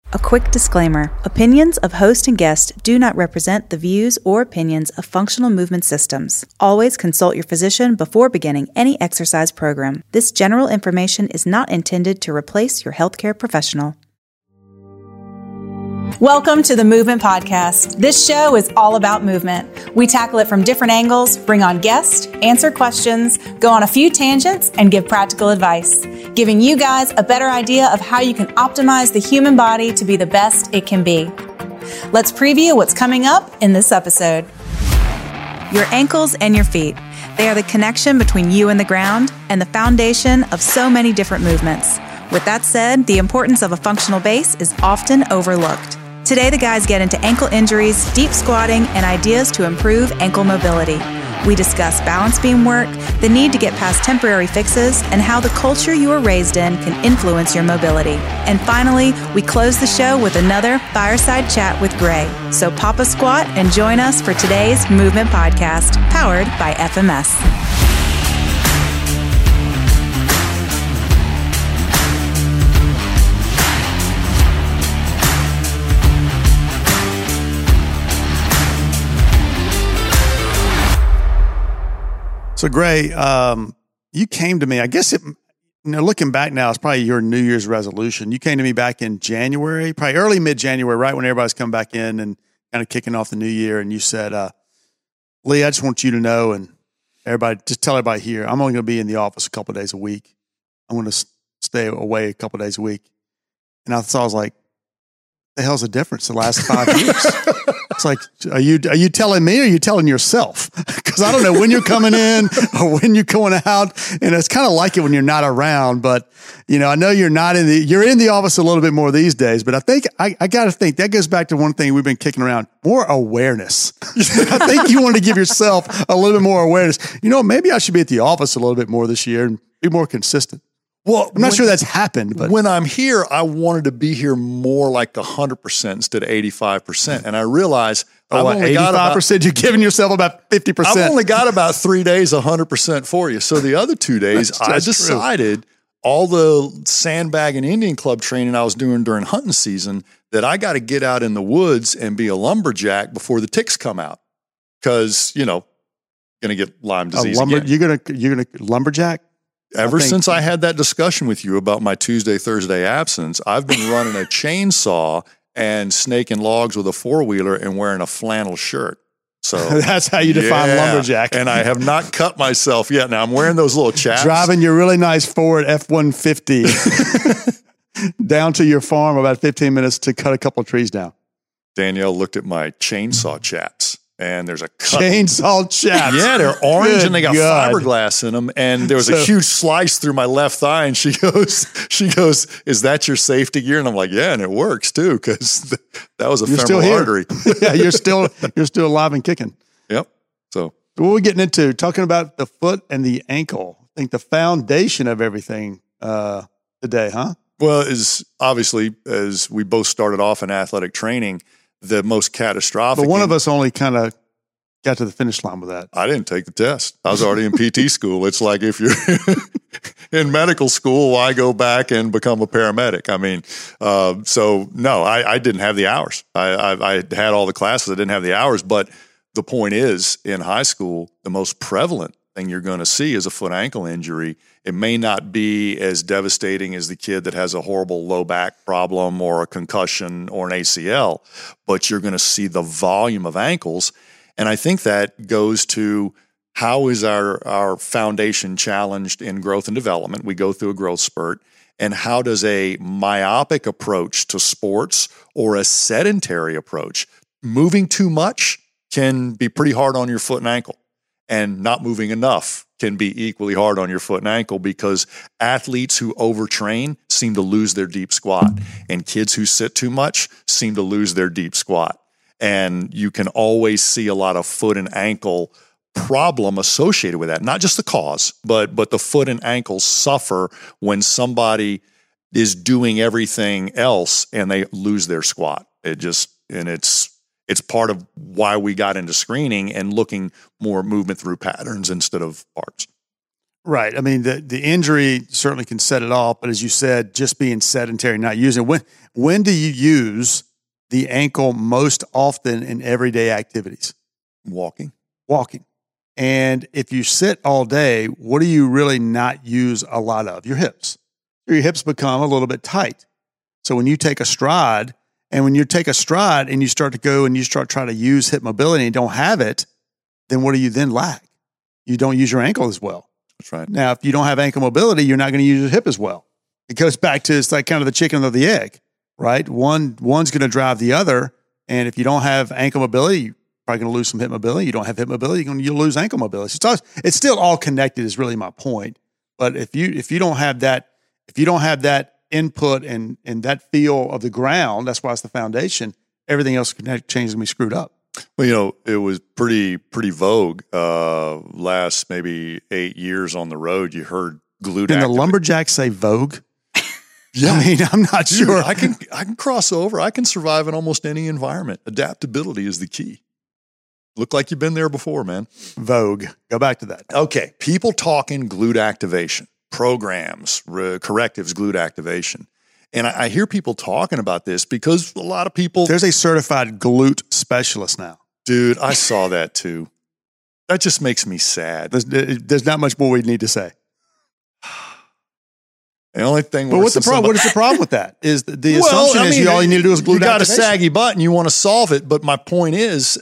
A quick disclaimer. Opinions of host and guest do not represent the views or opinions of Functional Movement Systems. Always consult your physician before beginning any exercise program. This general information is not intended to replace your healthcare professional. Welcome to the Movement Podcast. This show is all about movement. We tackle it from different angles, bring on guests, answer questions, go on a few tangents, and give practical advice, giving you guys a better idea of how you can optimize the human body to be the best it can be. Let's preview what's coming up in this episode. Your ankles and your feet. They are the connection between you and the ground and the foundation of so many different movements. With that said, the importance of a functional base is often overlooked. Today, the guys get into ankle injuries, deep squatting, and ideas to improve ankle mobility. We discuss balance beam work, the need to get past temporary fixes, and how the culture you were raised in can influence your mobility. And finally, we close the show with another fireside chat with Gray. So pop a squat and join us for today's Movement Podcast, powered by FMS. So Gray, you came to me, I guess looking back now, it's probably your New Year's resolution. You came to me back in January, probably early mid-January, right when everybody's come back in and kind of kicking off the new year. And you said, Lee, I just want you to know, and everybody, just tell everybody here, I'm only going to be in the office a couple of days a week. I'm going to stay away a couple of days a week. And I was like, the hell's the difference the last 5 years? It's like, are you telling me or are you telling yourself? Because I don't know when you're coming in or when you're going out. And it's kind of like it when you're not around. But, I know you're in the office a little bit more these days. But I think, I got to think, that goes back to one thing we've been kicking around, more awareness. I think you want to give yourself a little bit more awareness. Maybe I should be at the office a little bit more this year and be more consistent. Well, I'm not sure that's happened, but when I'm here, I wanted to be here more like 100% instead of 85%. And I realized I've only got 85%. You're giving yourself about 50%. I've only got about 3 days, 100% for you. So the other 2 days, I decided all the sandbag and Indian club training I was doing during hunting season that I got to get out in the woods and be a lumberjack before the ticks come out. Because, going to get Lyme disease again. You're going to lumberjack? Ever since I had that discussion with you about my Tuesday, Thursday absence, I've been running a chainsaw and snaking logs with a four-wheeler and wearing a flannel shirt. So that's how you define lumberjack. And I have not cut myself yet. Now I'm wearing those little chaps. Driving your really nice Ford F-150 down to your farm about 15 minutes to cut a couple of trees down. Danielle looked at my chainsaw chaps. And there's a cut. Chainsaw chaps. Yeah, they're orange Good and they got God. fiberglass in them. And there was a huge slice through my left thigh. And she goes, "Is that your safety gear?" And I'm like, "Yeah, and it works too, because that was a femoral artery." Yeah, you're still alive and kicking. Yep. So what are we getting into? Talking about the foot and the ankle. I think the foundation of everything today, huh? Well, is obviously, as we both started off in athletic training, the most catastrophic. But one of us only kind of got to the finish line with that. I didn't take the test. I was already in PT school. It's like if you're in medical school, why go back and become a paramedic? I mean, so no, I didn't have the hours. I had all the classes. I didn't have the hours. But the point is, in high school, the most prevalent thing you're going to see is a foot ankle injury. It may not be as devastating as the kid that has a horrible low back problem or a concussion or an ACL, but you're going to see the volume of ankles. And I think that goes to how is our foundation challenged in growth and development? We go through a growth spurt. And how does a myopic approach to sports or a sedentary approach, moving too much can be pretty hard on your foot and ankle. And not moving enough can be equally hard on your foot and ankle, because athletes who overtrain seem to lose their deep squat, and kids who sit too much seem to lose their deep squat. And you can always see a lot of foot and ankle problem associated with that. Not just the cause, but the foot and ankles suffer when somebody is doing everything else and they lose their squat. It's part of why we got into screening and looking more movement through patterns instead of parts. Right. I mean, the injury certainly can set it off, but as you said, just being sedentary, not using it. When do you use the ankle most often in everyday activities? Walking. And if you sit all day, what do you really not use a lot of? Your hips. Your hips become a little bit tight. So when you take a stride, and you start to go and you start trying to use hip mobility and don't have it, then what do you then lack? You don't use your ankle as well. That's right. Now, if you don't have ankle mobility, you're not going to use your hip as well. It goes back to, it's like kind of the chicken or the egg, right? One's going to drive the other. And if you don't have ankle mobility, you're probably going to lose some hip mobility. You don't have hip mobility, you'll lose ankle mobility. So it's still all connected is really my point. But if you don't have that input and that feel of the ground, that's why it's the foundation, everything else changes and be screwed up. Well, it was pretty vogue last maybe 8 years on the road. You heard glute. Can the lumberjacks say vogue? Yeah, I mean, I'm not sure. I can cross over. I can survive in almost any environment. Adaptability is the key. Look like you've been there before, man. Vogue. Go back to that. Okay, people talking glute activation, programs, correctives, glute activation. And I hear people talking about this because a lot of people... There's a certified glute specialist now. Dude, I saw that too. That just makes me sad. There's not much more we need to say. The only thing... But what's the problem? What is the problem with that? Is the assumption is all you need to do is glute activation. You got a saggy butt and you want to solve it. But my point is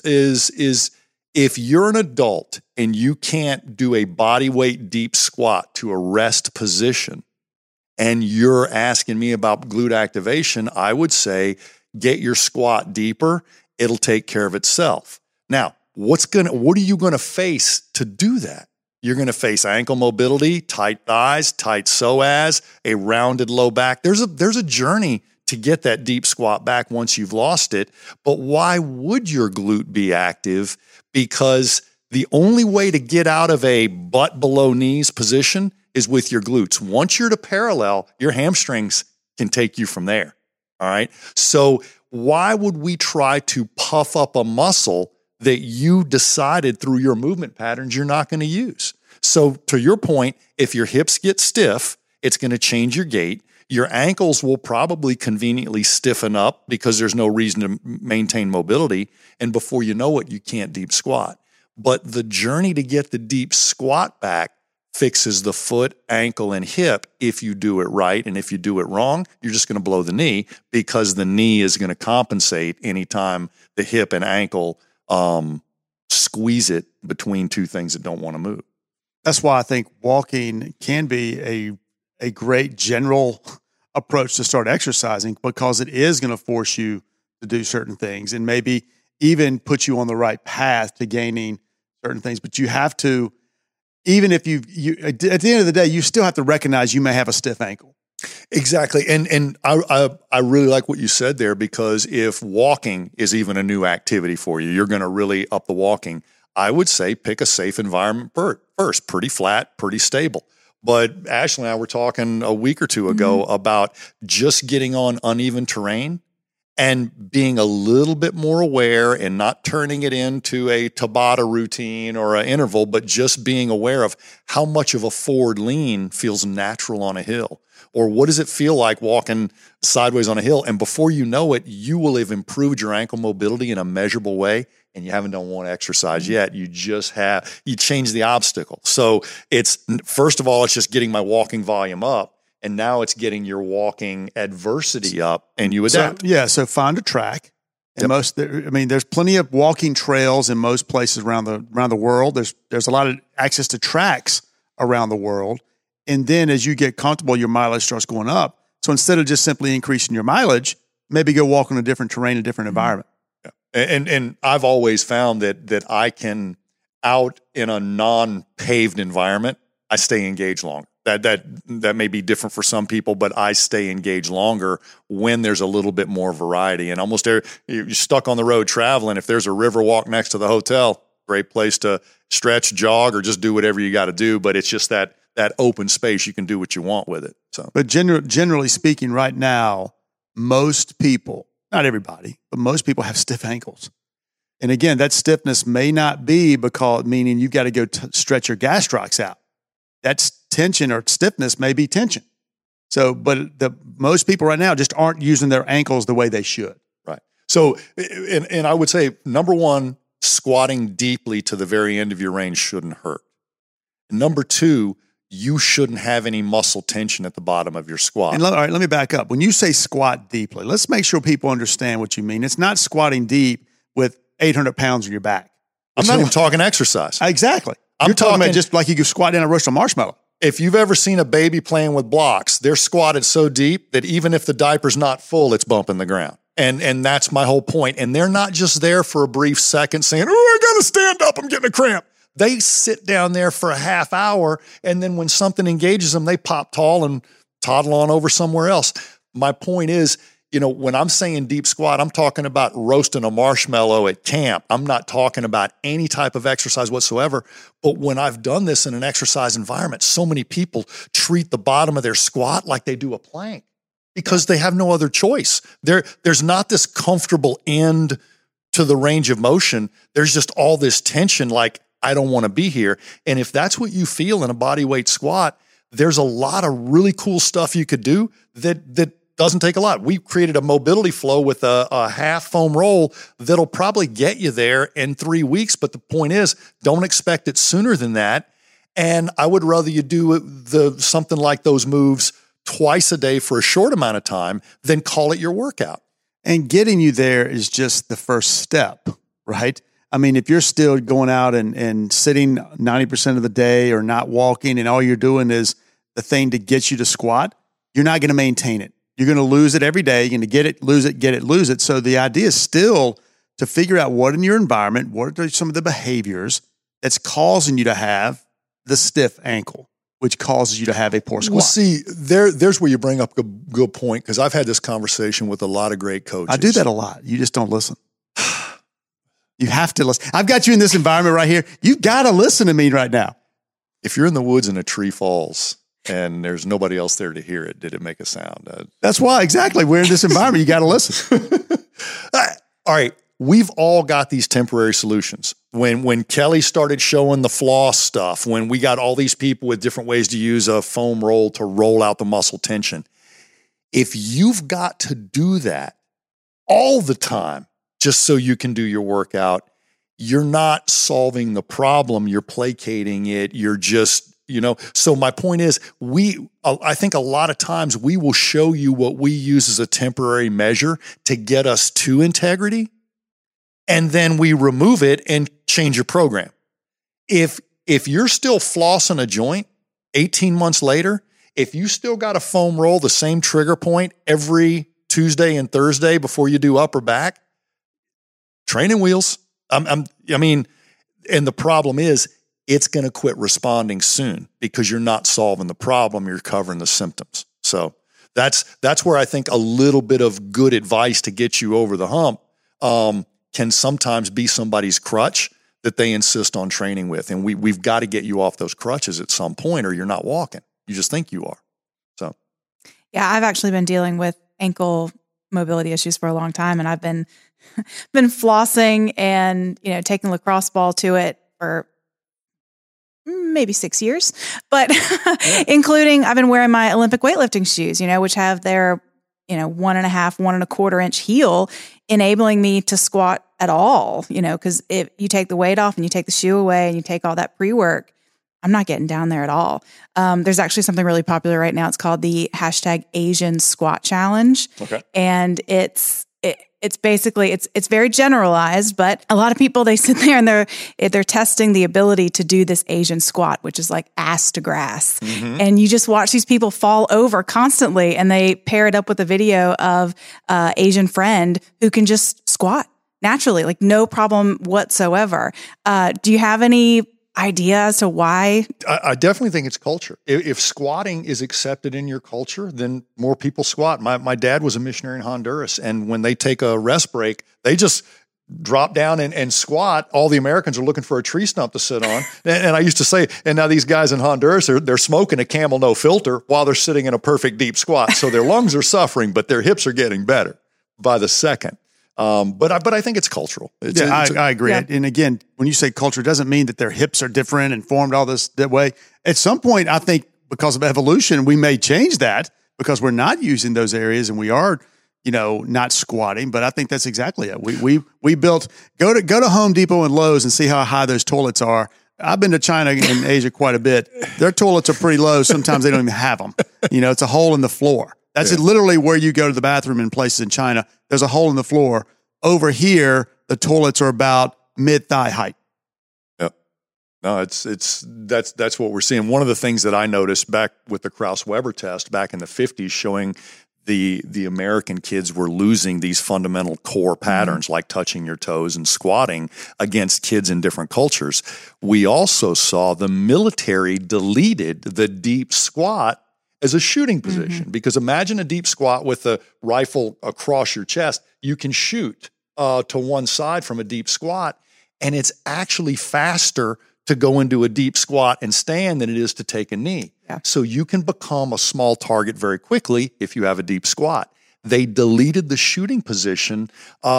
if you're an adult and you can't do a body weight deep squat to a rest position, and you're asking me about glute activation, I would say get your squat deeper. It'll take care of itself. Now, what are you going to face to do that? You're going to face ankle mobility, tight thighs, tight psoas, a rounded low back. There's a journey to get that deep squat back once you've lost it. But why would your glute be active? Because the only way to get out of a butt below knees position is with your glutes. Once you're to parallel, your hamstrings can take you from there. All right. So why would we try to puff up a muscle that you decided through your movement patterns you're not going to use? So to your point, if your hips get stiff, it's going to change your gait. Your ankles will probably conveniently stiffen up because there's no reason to maintain mobility. And before you know it, you can't deep squat. But the journey to get the deep squat back fixes the foot, ankle, and hip if you do it right. And if you do it wrong, you're just going to blow the knee because the knee is going to compensate anytime the hip and ankle squeeze it between two things that don't want to move. That's why I think walking can be a great general approach to start exercising, because it is going to force you to do certain things and maybe even put you on the right path to gaining certain things. But you have to, even if you at the end of the day, you still have to recognize you may have a stiff ankle. Exactly. And I really like what you said there, because if walking is even a new activity for you, you're going to really up the walking. I would say pick a safe environment first, pretty flat, pretty stable. But Ashley and I were talking a week or two ago about just getting on uneven terrain and being a little bit more aware and not turning it into a Tabata routine or an interval, but just being aware of how much of a forward lean feels natural on a hill. Or what does it feel like walking sideways on a hill? And before you know it, you will have improved your ankle mobility in a measurable way, and you haven't done one exercise yet. You change the obstacle. So it's, first of all, it's just getting my walking volume up. And now it's getting your walking adversity up, and you adapt. So find a track. And there's plenty of walking trails in most places around the world. There's a lot of access to tracks around the world. And then as you get comfortable, your mileage starts going up. So instead of just simply increasing your mileage, maybe go walk on a different terrain, a different environment. Yeah. And I've always found that I can, out in a non-paved environment, I stay engaged longer. That may be different for some people, but I stay engaged longer when there's a little bit more variety. And almost you're stuck on the road traveling. If there's a river walk next to the hotel, great place to stretch, jog, or just do whatever you got to do. But it's just that open space. You can do what you want with it. So, but generally speaking, right now, most people, not everybody, but most people have stiff ankles. And again, that stiffness may not be meaning you've got to go stretch your gastrocs out. That's tension or stiffness may be tension. So, but most people right now just aren't using their ankles the way they should. Right. So, and I would say, number one, squatting deeply to the very end of your range shouldn't hurt. Number two, you shouldn't have any muscle tension at the bottom of your squat. And all right, let me back up. When you say squat deeply, let's make sure people understand what you mean. It's not squatting deep with 800 pounds on your back. I'm not even talking exercise. Exactly. You're talking about just like you could squat down a roast of marshmallow. If you've ever seen a baby playing with blocks, they're squatted so deep that even if the diaper's not full, it's bumping the ground. And that's my whole point. And they're not just there for a brief second saying, oh, I got to stand up, I'm getting a cramp. They sit down there for a half hour, and then when something engages them, they pop tall and toddle on over somewhere else. My point is, when I'm saying deep squat, I'm talking about roasting a marshmallow at camp. I'm not talking about any type of exercise whatsoever. But when I've done this in an exercise environment, so many people treat the bottom of their squat like they do a plank because they have no other choice. There's not this comfortable end to the range of motion. There's just all this tension like, I don't want to be here. And if that's what you feel in a body weight squat, there's a lot of really cool stuff you could do that doesn't take a lot. We created a mobility flow with a half foam roll that'll probably get you there in 3 weeks. But the point is, don't expect it sooner than that. And I would rather you do something like those moves twice a day for a short amount of time than call it your workout. And getting you there is just the first step, right? I mean, if you're still going out and sitting 90% of the day or not walking and all you're doing is the thing to get you to squat, you're not going to maintain it. You're going to lose it every day. You're going to get it, lose it, get it, lose it. So the idea is still to figure out what in your environment, what are some of the behaviors that's causing you to have the stiff ankle, which causes you to have a poor squat. Well, see, there's where you bring up a good point, because I've had this conversation with a lot of great coaches. I do that a lot. You just don't listen. You have to listen. I've got you in this environment right here. You've got to listen to me right now. If you're in the woods and a tree falls and there's nobody else there to hear it, did it make a sound? That's why, exactly. We're in this environment. You got to listen. All right. We've all got these temporary solutions. When Kelly started showing the floss stuff, when we got all these people with different ways to use a foam roll to roll out the muscle tension, if you've got to do that all the time just so you can do your workout, you're not solving the problem. You're placating it. You're just, So my point is, I think a lot of times we will show you what we use as a temporary measure to get us to integrity, and then we remove it and change your program. If you're still flossing a joint 18 months later, if you still got to foam roll the same trigger point every Tuesday and Thursday before you do upper back, training wheels. And the problem is it's going to quit responding soon because you're not solving the problem. You're covering the symptoms. So that's where I think a little bit of good advice to get you over the hump can sometimes be somebody's crutch that they insist on training with. And we've got to get you off those crutches at some point, or you're not walking. You just think you are. So, yeah, I've actually been dealing with ankle mobility issues for a long time, and I've been flossing and taking a lacrosse ball to it for maybe 6 years, but including I've been wearing my Olympic weightlifting shoes, which have their 1.5, 1.25 inch heel, enabling me to squat at all, because if you take the weight off and you take the shoe away and you take all that pre-work, I'm not getting down there at all. There's actually something really popular right now. It's called the #Asian Squat Challenge. Okay. And it's basically, it's very generalized, but a lot of people, they sit there and they're testing the ability to do this Asian squat, which is like ass to grass. Mm-hmm. And you just watch these people fall over constantly, and they pair it up with a video of Asian friend who can just squat naturally, like no problem whatsoever. Do you have any idea as to why? I definitely think it's culture. If squatting is accepted in your culture, then more people squat. My dad was a missionary in Honduras, and when they take a rest break, they just drop down and squat. All the Americans are looking for a tree stump to sit on. And I used to say, and now these guys in Honduras, they're smoking a Camel no filter while they're sitting in a perfect deep squat. So their lungs are suffering, but their hips are getting better by the second. But I think it's cultural. I agree. Yeah. And again, when you say culture, it doesn't mean that their hips are different and formed all this that way. At some point, I think because of evolution, we may change that because we're not using those areas and we are, not squatting. But I think that's exactly it. We built go to Home Depot and Lowe's and see how high those toilets are. I've been to China and Asia quite a bit. Their toilets are pretty low. Sometimes they don't even have them. It's a hole in the floor. That's literally where you go to the bathroom in places in China. There's a hole in the floor. Over here, the toilets are about mid-thigh height. Yep. No, that's what we're seeing. One of the things that I noticed back with the Krause-Weber test back in the 50s showing the American kids were losing these fundamental core patterns like touching your toes and squatting against kids in different cultures. We also saw the military deleted the deep squat as a shooting position, because imagine a deep squat with a rifle across your chest. You can shoot to one side from a deep squat, and it's actually faster to go into a deep squat and stand than it is to take a knee. Yeah. So you can become a small target very quickly if you have a deep squat. They deleted the shooting position,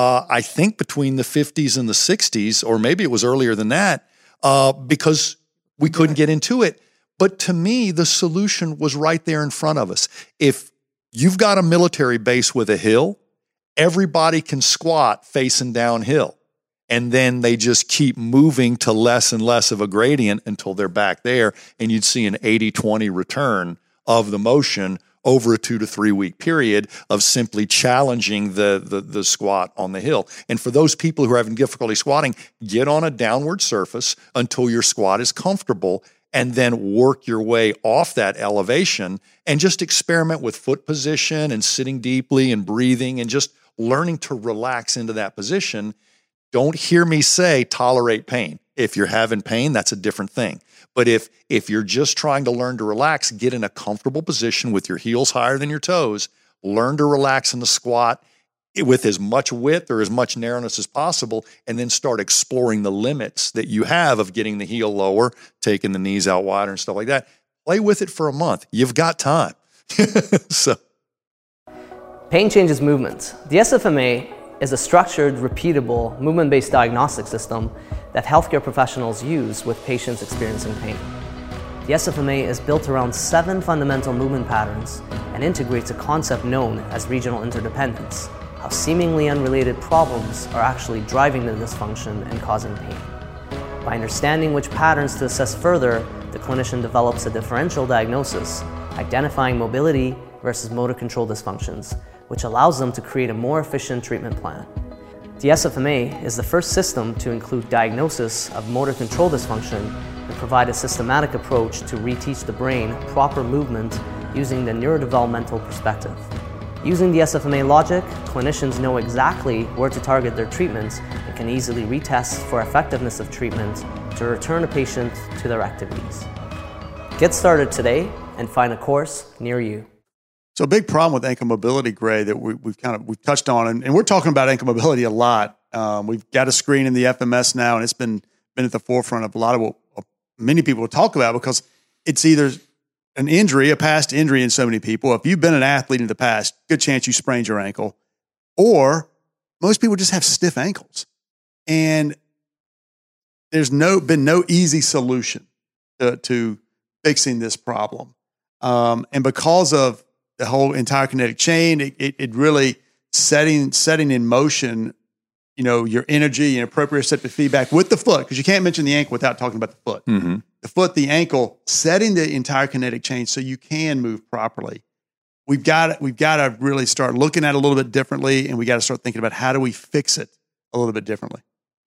I think between the 50s and the 60s, or maybe it was earlier than that, because we couldn't get into it. But to me, the solution was right there in front of us. If you've got a military base with a hill, everybody can squat facing downhill. And then they just keep moving to less and less of a gradient until they're back there. And you'd see an 80-20 return of the motion over a 2 to 3 week period of simply challenging the squat on the hill. And for those people who are having difficulty squatting, get on a downward surface until your squat is comfortable, and then work your way off that elevation and just experiment with foot position and sitting deeply and breathing and just learning to relax into that position. Don't hear me say tolerate pain. If you're having pain, that's a different thing. But if you're just trying to learn to relax, get in a comfortable position with your heels higher than your toes, learn to relax in the squat with as much width or as much narrowness as possible, and then start exploring the limits that you have of getting the heel lower, taking the knees out wider and stuff like that. Play with it for a month. You've got time. So, pain changes movement. The SFMA is a structured, repeatable, movement-based diagnostic system that healthcare professionals use with patients experiencing pain. The SFMA is built around 7 fundamental movement patterns and integrates a concept known as regional interdependence, how seemingly unrelated problems are actually driving the dysfunction and causing pain. By understanding which patterns to assess further, the clinician develops a differential diagnosis, identifying mobility versus motor control dysfunctions, which allows them to create a more efficient treatment plan. The SFMA is the first system to include diagnosis of motor control dysfunction and provide a systematic approach to reteach the brain proper movement using the neurodevelopmental perspective. Using the SFMA logic, clinicians know exactly where to target their treatments and can easily retest for effectiveness of treatment to return a patient to their activities. Get started today and find a course near you. So a big problem with ankle mobility, Gray, that we've touched on, and we're talking about ankle mobility a lot. We've got a screen in the FMS now, and it's been at the forefront of a lot of what many people talk about, because it's either an injury, a past injury in so many people. If you've been an athlete in the past, good chance you sprained your ankle, or most people just have stiff ankles, and there's been no easy solution to fixing this problem. And because of the whole entire kinetic chain, it really setting in motion, your energy and appropriate receptive feedback with the foot, because you can't mention the ankle without talking about the foot. Mm-hmm. The foot, the ankle, setting the entire kinetic chain so you can move properly. We've got to really start looking at it a little bit differently, and we got to start thinking about how do we fix it a little bit differently.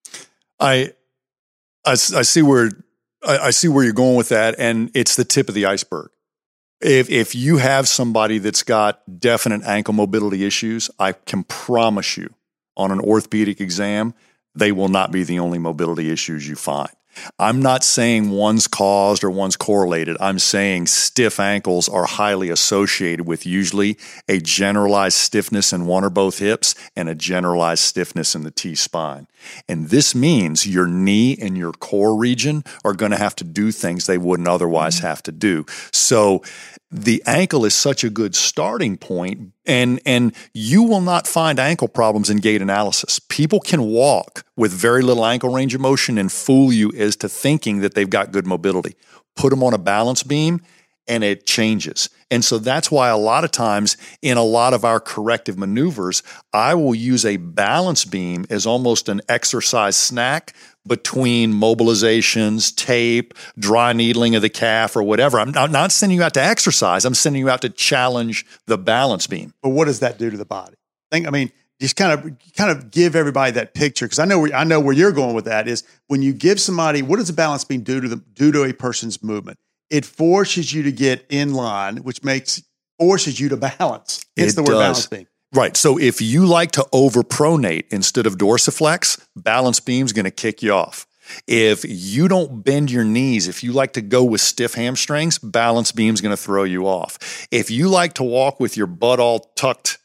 I see where you're going with that, and it's the tip of the iceberg. If you have somebody that's got definite ankle mobility issues, I can promise you on an orthopedic exam, they will not be the only mobility issues you find. I'm not saying one's caused or one's correlated. I'm saying stiff ankles are highly associated with usually a generalized stiffness in one or both hips and a generalized stiffness in the T-spine. And this means your knee and your core region are going to have to do things they wouldn't otherwise have to do. So the ankle is such a good starting point, and you will not find ankle problems in gait analysis. People can walk with very little ankle range of motion and fool you as to thinking that they've got good mobility. Put them on a balance beam and it changes. And so that's why a lot of times in a lot of our corrective maneuvers, I will use a balance beam as almost an exercise snack between mobilizations, tape, dry needling of the calf or whatever. I'm not sending you out to exercise. I'm sending you out to challenge the balance beam. But what does that do to the body? Just kind of give everybody that picture, because I know where you're going with that is when you give somebody, what does a balance beam do to a person's movement? It forces you to get in line, which forces you to balance. It's the word balance beam. Right. So if you like to overpronate instead of dorsiflex, balance beam's going to kick you off. If you don't bend your knees, if you like to go with stiff hamstrings, balance beam's going to throw you off. If you like to walk with your butt all tucked,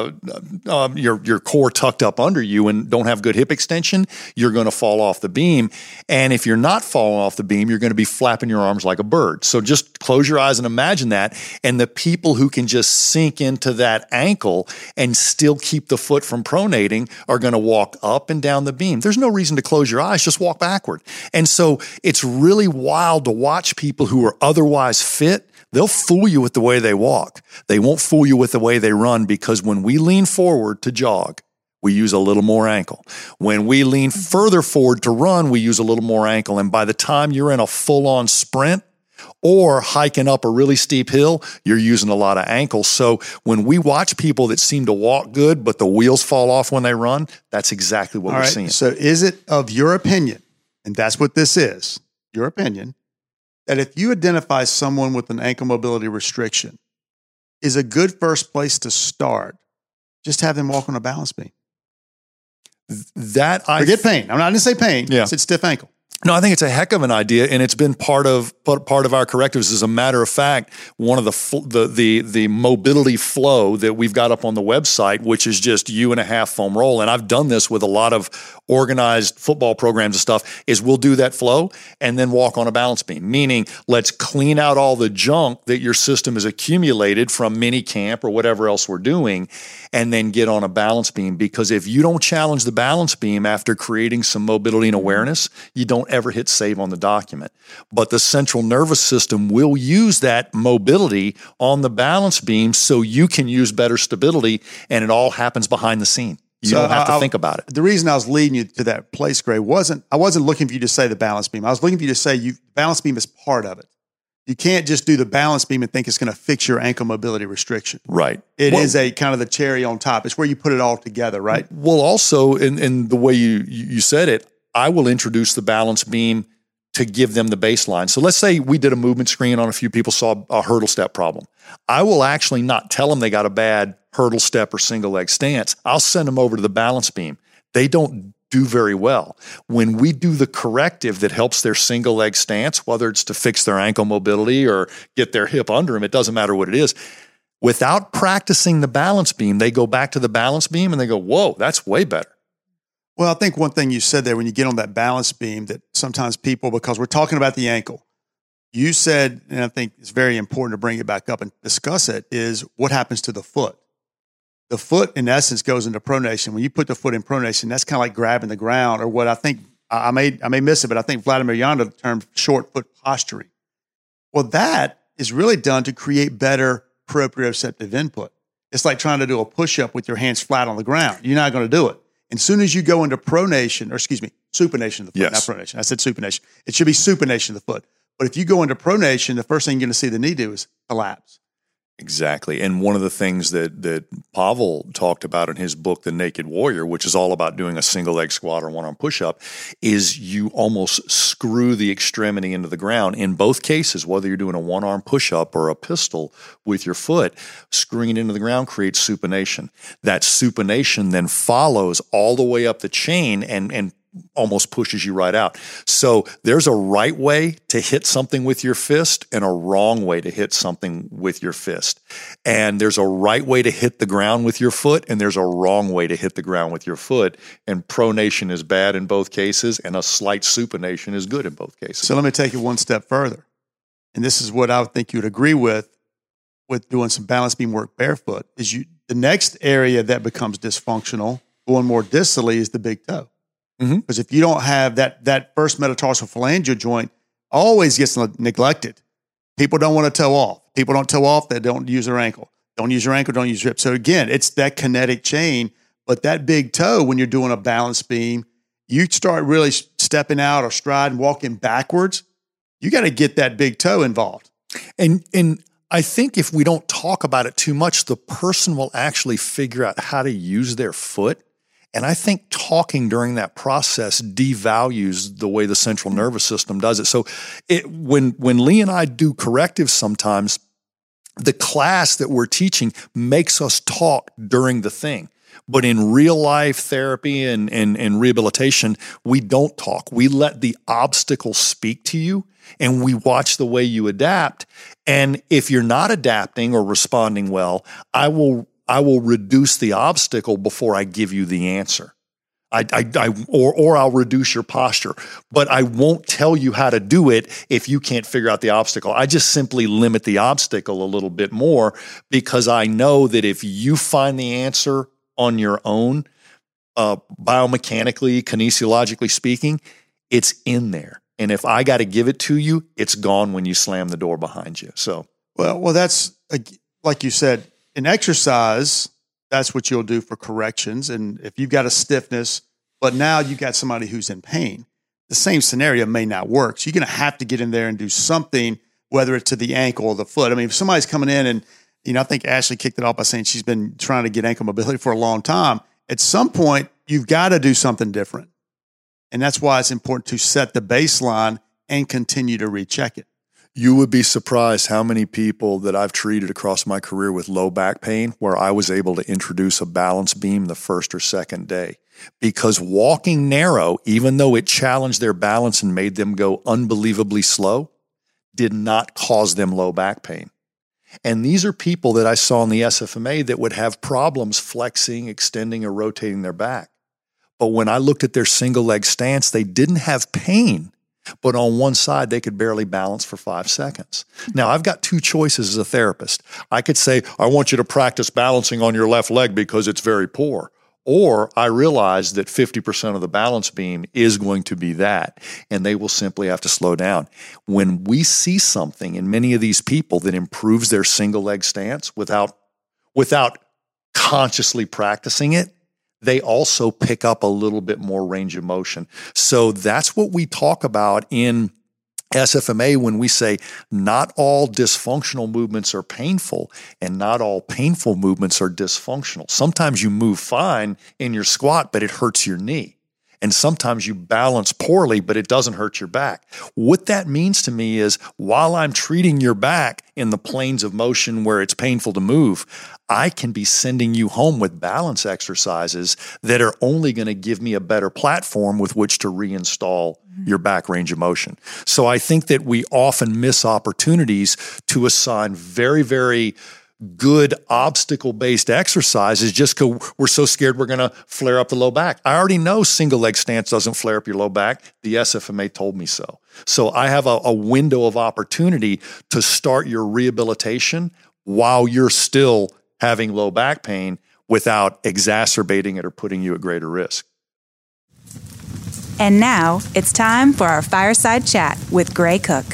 your core tucked up under you and don't have good hip extension, you're going to fall off the beam. And if you're not falling off the beam, you're going to be flapping your arms like a bird. So just close your eyes and imagine that. And the people who can just sink into that ankle and still keep the foot from pronating are going to walk up and down the beam. There's no reason to close your eyes, just walk backward. And so it's really wild to watch people who are otherwise fit. They'll fool you with the way they walk. They won't fool you with the way they run, because when we lean forward to jog, we use a little more ankle. When we lean further forward to run, we use a little more ankle. And by the time you're in a full-on sprint or hiking up a really steep hill, you're using a lot of ankles. So when we watch people that seem to walk good, but the wheels fall off when they run, that's exactly what we're seeing. So is it of your opinion, and that's what this is, your opinion, that if you identify someone with an ankle mobility restriction, is a good first place to start, just have them walk on a balance beam? Forget pain. I didn't say pain. Yeah. I said stiff ankle. No, I think it's a heck of an idea, and it's been part of our correctives. As a matter of fact, one of the mobility flow that we've got up on the website, which is just U.and-a-half foam roll, and I've done this with a lot of organized football programs and stuff, is we'll do that flow and then walk on a balance beam, meaning let's clean out all the junk that your system has accumulated from mini camp or whatever else we're doing, and then get on a balance beam. Because if you don't challenge the balance beam after creating some mobility and awareness, you don't ever hit save on the document. But the central nervous system will use that mobility on the balance beam so you can use better stability, and it all happens behind the scene. You don't have to think about it. The reason I was leading you to that place, Gray, I wasn't looking for you to say the balance beam. I was looking for you to say balance beam is part of it. You can't just do the balance beam and think it's going to fix your ankle mobility restriction. Right. It is a kind of the cherry on top. It's where you put it all together, right? Well, also, in the way you said it, I will introduce the balance beam to give them the baseline. So let's say we did a movement screen on a few people, saw a hurdle step problem. I will actually not tell them they got a bad hurdle step or single leg stance. I'll send them over to the balance beam. They don't do very well. When we do the corrective that helps their single leg stance, whether it's to fix their ankle mobility or get their hip under them, it doesn't matter what it is. Without practicing the balance beam, they go back to the balance beam and they go, whoa, that's way better. Well, I think one thing you said there when you get on that balance beam that sometimes people, because we're talking about the ankle, you said, and I think it's very important to bring it back up and discuss it, is what happens to the foot. The foot, in essence, goes into pronation. When you put the foot in pronation, that's kind of like grabbing the ground, or what I think, I may miss it, but I think Vladimir Janda termed short foot posturing. Well, that is really done to create better proprioceptive input. It's like trying to do a push-up with your hands flat on the ground. You're not going to do it. And as soon as you go into supination of the foot, yes. Not pronation. I said supination. It should be supination of the foot. But if you go into pronation, the first thing you're going to see the knee do is collapse. Exactly. And one of the things that Pavel talked about in his book, The Naked Warrior, which is all about doing a single leg squat or one-arm push-up, is you almost screw the extremity into the ground. In both cases, whether you're doing a one-arm push-up or a pistol with your foot, screwing it into the ground creates supination. That supination then follows all the way up the chain and almost pushes you right out. So there's a right way to hit something with your fist and a wrong way to hit something with your fist. And there's a right way to hit the ground with your foot, and there's a wrong way to hit the ground with your foot. And pronation is bad in both cases, and a slight supination is good in both cases. So let me take it one step further. And this is what I would think you'd agree with. with doing some balance beam work barefoot is the next area that becomes dysfunctional, going more distally, is the big toe. Because if you don't have that first metatarsal phalangeal joint, always gets neglected. People don't want to toe off. People don't toe off, they don't use their ankle. Don't use your ankle, don't use your hip. So again, it's that kinetic chain. But that big toe, when you're doing a balance beam, you start really stepping out or striding, walking backwards, you got to get that big toe involved. And I think if we don't talk about it too much, the person will actually figure out how to use their foot. And I think talking during that process devalues the way the central nervous system does it. So when Lee and I do correctives sometimes, the class that we're teaching makes us talk during the thing. But in real life therapy and rehabilitation, we don't talk. We let the obstacle speak to you, and we watch the way you adapt. And if you're not adapting or responding well, I will reduce the obstacle before I give you the answer. Or I'll reduce your posture, but I won't tell you how to do it if you can't figure out the obstacle. I just simply limit the obstacle a little bit more because I know that if you find the answer on your own, biomechanically, kinesiologically speaking, it's in there. And if I got to give it to you, it's gone when you slam the door behind you. So, well, that's like you said, in exercise, that's what you'll do for corrections. And if you've got a stiffness, but now you've got somebody who's in pain, the same scenario may not work. So you're going to have to get in there and do something, whether it's to the ankle or the foot. I mean, if somebody's coming in and, I think Ashley kicked it off by saying she's been trying to get ankle mobility for a long time. At some point, you've got to do something different. And that's why it's important to set the baseline and continue to recheck it. You would be surprised how many people that I've treated across my career with low back pain where I was able to introduce a balance beam the first or second day. Because walking narrow, even though it challenged their balance and made them go unbelievably slow, did not cause them low back pain. And these are people that I saw in the SFMA that would have problems flexing, extending, or rotating their back. But when I looked at their single leg stance, they didn't have pain. But on one side, they could barely balance for 5 seconds. Now, I've got two choices as a therapist. I could say, I want you to practice balancing on your left leg because it's very poor. Or I realize that 50% of the balance beam is going to be that, and they will simply have to slow down. When we see something in many of these people that improves their single leg stance without consciously practicing it, they also pick up a little bit more range of motion. So that's what we talk about in SFMA when we say not all dysfunctional movements are painful and not all painful movements are dysfunctional. Sometimes you move fine in your squat, but it hurts your knee. And sometimes you balance poorly, but it doesn't hurt your back. What that means to me is while I'm treating your back in the planes of motion where it's painful to move, I can be sending you home with balance exercises that are only going to give me a better platform with which to reinstall your back range of motion. So I think that we often miss opportunities to assign very, very good obstacle-based exercises just because we're so scared we're going to flare up the low back. I already know single leg stance doesn't flare up your low back. The SFMA told me so. So I have a window of opportunity to start your rehabilitation while you're still having low back pain without exacerbating it or putting you at greater risk. And now it's time for our fireside chat with Gray Cook.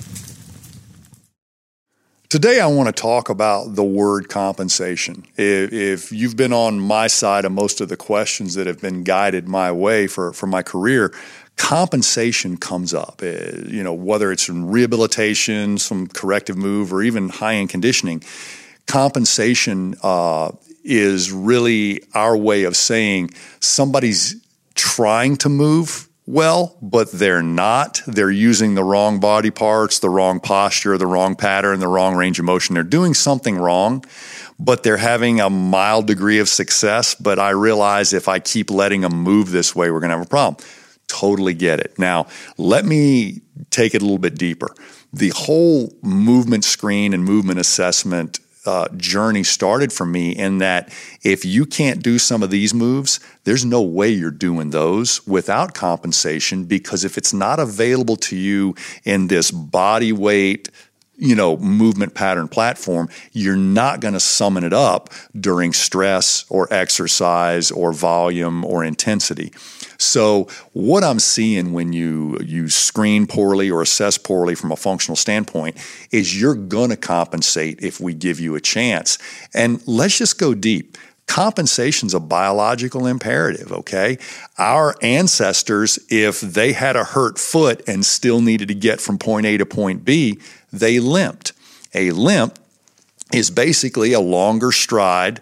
Today, I want to talk about the word compensation. If you've been on my side of most of the questions that have been guided my way for my career, compensation comes up. Whether it's in rehabilitation, some corrective move, or even high-end conditioning, compensation is really our way of saying somebody's trying to move well, but they're not. They're using the wrong body parts, the wrong posture, the wrong pattern, the wrong range of motion. They're doing something wrong, but they're having a mild degree of success. But I realize if I keep letting them move this way, we're going to have a problem. Totally get it. Now, let me take it a little bit deeper. The whole movement screen and movement assessment journey started for me in that if you can't do some of these moves, there's no way you're doing those without compensation, because if it's not available to you in this body weight movement pattern platform, you're not going to summon it up during stress or exercise or volume or intensity. So what I'm seeing when you screen poorly or assess poorly from a functional standpoint is you're going to compensate if we give you a chance. And let's just go deep. Compensation's a biological imperative, okay? Our ancestors, if they had a hurt foot and still needed to get from point A to point B, they limped. A limp is basically a longer stride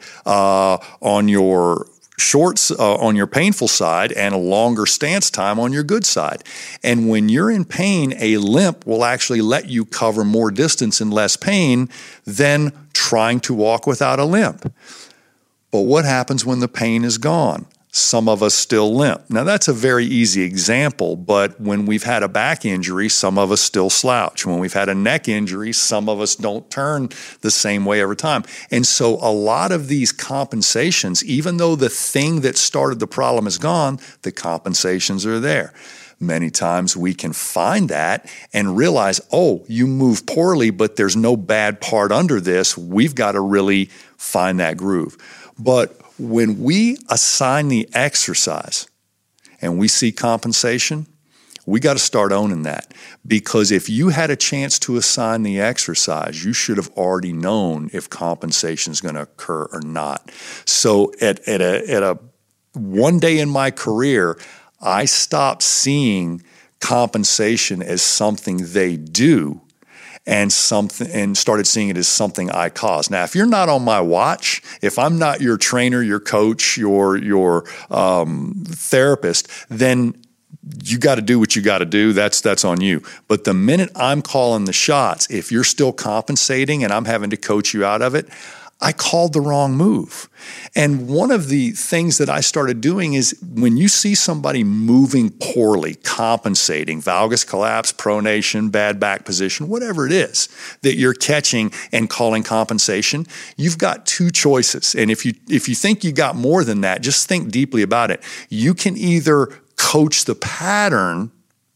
on your on your painful side and a longer stance time on your good side. And when you're in pain, a limp will actually let you cover more distance in less pain than trying to walk without a limp. But what happens when the pain is gone? Some of us still limp. Now, that's a very easy example, but when we've had a back injury, some of us still slouch. When we've had a neck injury, some of us don't turn the same way every time. And so a lot of these compensations, even though the thing that started the problem is gone, the compensations are there. Many times we can find that and realize, oh, you move poorly, but there's no bad part under this. We've got to really find that groove. But when we assign the exercise and we see compensation, we got to start owning that. Because if you had a chance to assign the exercise, you should have already known if compensation is going to occur or not. So at a one day in my career, I stopped seeing compensation as something they do and started seeing it as something I cause. Now, if you're not on my watch, if I'm not your trainer, your coach, your therapist, then you got to do what you got to do. That's on you. But the minute I'm calling the shots, if you're still compensating and I'm having to coach you out of it, I called the wrong move. And one of the things that I started doing is when you see somebody moving poorly, compensating, valgus collapse, pronation, bad back position, whatever it is that you're catching and calling compensation, you've got two choices. And if you think you got more than that, just think deeply about it. You can either coach the pattern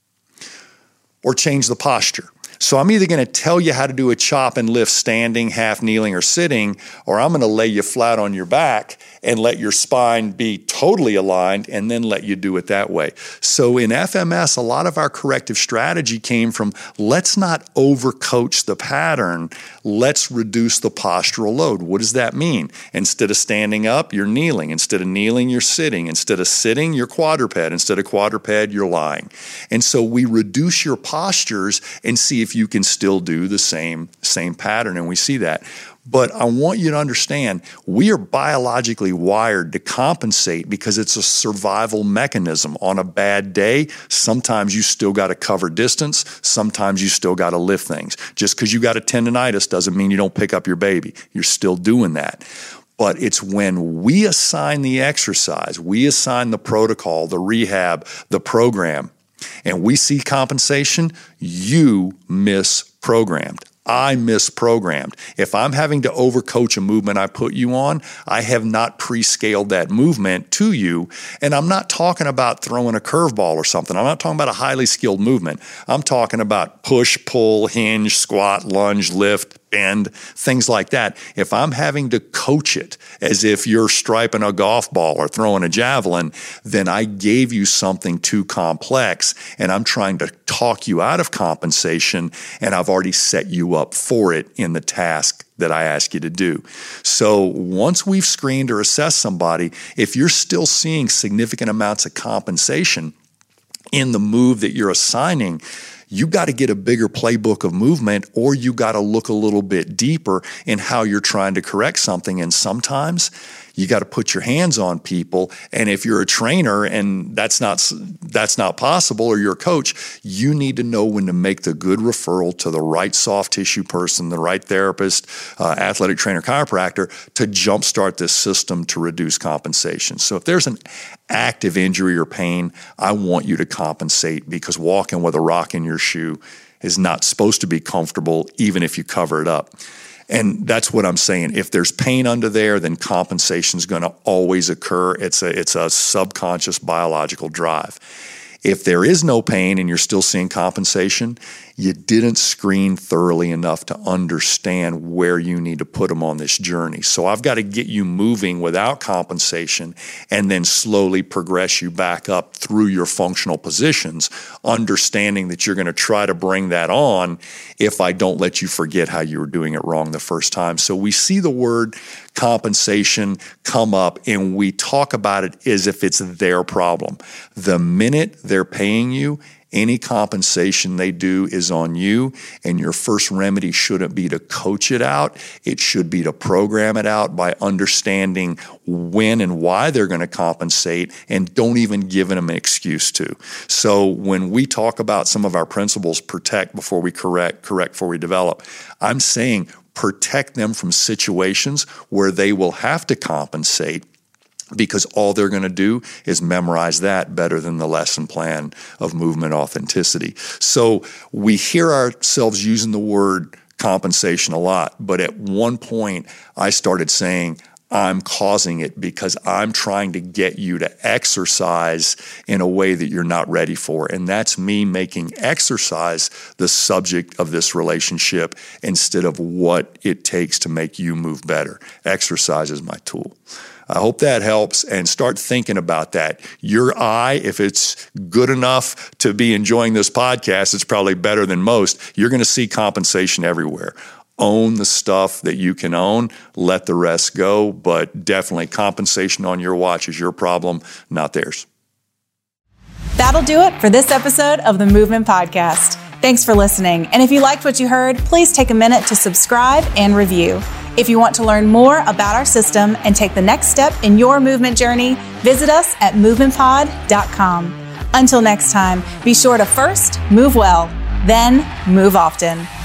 or change the posture. So I'm either going to tell you how to do a chop and lift standing, half kneeling, or sitting, or I'm going to lay you flat on your back and let your spine be totally aligned and then let you do it that way. So in FMS, a lot of our corrective strategy came from let's not overcoach the pattern. Let's reduce the postural load. What does that mean? Instead of standing up, you're kneeling. Instead of kneeling, you're sitting. Instead of sitting, you're quadruped. Instead of quadruped, you're lying. And so we reduce your postures and see if you can still do the same pattern, and we see that. But I want you to understand, we are biologically wired to compensate because it's a survival mechanism. On a bad day, sometimes you still got to cover distance, sometimes you still got to lift things. Just because you got a tendonitis doesn't mean you don't pick up your baby. You're still doing that. But it's when we assign the exercise, we assign the protocol, the rehab, the program, and we see compensation, you misprogrammed. I misprogrammed. If I'm having to overcoach a movement I put you on, I have not pre-scaled that movement to you. And I'm not talking about throwing a curveball or something. I'm not talking about a highly skilled movement. I'm talking about push, pull, hinge, squat, lunge, lift, bend, things like that. If I'm having to coach it as if you're striping a golf ball or throwing a javelin, then I gave you something too complex and I'm trying to talk you out of compensation, and I've already set you up for it in the task that I ask you to do. So once we've screened or assessed somebody, if you're still seeing significant amounts of compensation in the move that you're assigning, you got to get a bigger playbook of movement, or you got to look a little bit deeper in how you're trying to correct something. And sometimes you got to put your hands on people. And if you're a trainer and that's not possible, or you're a coach, you need to know when to make the good referral to the right soft tissue person, the right therapist, athletic trainer, chiropractor to jumpstart this system to reduce compensation. So if there's an active injury or pain, I want you to compensate, because walking with a rock in your shoe is not supposed to be comfortable, even if you cover it up. And that's what I'm saying. If there's pain under there, then compensation is going to always occur. It's a subconscious biological drive. If there is no pain and you're still seeing compensation, you didn't screen thoroughly enough to understand where you need to put them on this journey. So I've got to get you moving without compensation and then slowly progress you back up through your functional positions, understanding that you're going to try to bring that on if I don't let you forget how you were doing it wrong the first time. So we see the word compensation come up and we talk about it as if it's their problem. The minute they're paying you, any compensation they do is on you, and your first remedy shouldn't be to coach it out. It should be to program it out by understanding when and why they're going to compensate, and don't even give them an excuse to. So when we talk about some of our principles, protect before we correct before we develop, I'm saying protect them from situations where they will have to compensate, because all they're going to do is memorize that better than the lesson plan of movement authenticity. So we hear ourselves using the word compensation a lot, but at one point I started saying, I'm causing it because I'm trying to get you to exercise in a way that you're not ready for. And that's me making exercise the subject of this relationship instead of what it takes to make you move better. Exercise is my tool. I hope that helps, and start thinking about that. Your eye, if it's good enough to be enjoying this podcast, it's probably better than most. You're going to see compensation everywhere. Own the stuff that you can own, let the rest go, but definitely compensation on your watch is your problem, not theirs. That'll do it for this episode of the Movement Podcast. Thanks for listening. And if you liked what you heard, please take a minute to subscribe and review. If you want to learn more about our system and take the next step in your movement journey, visit us at movementpod.com. Until next time, be sure to first move well, then move often.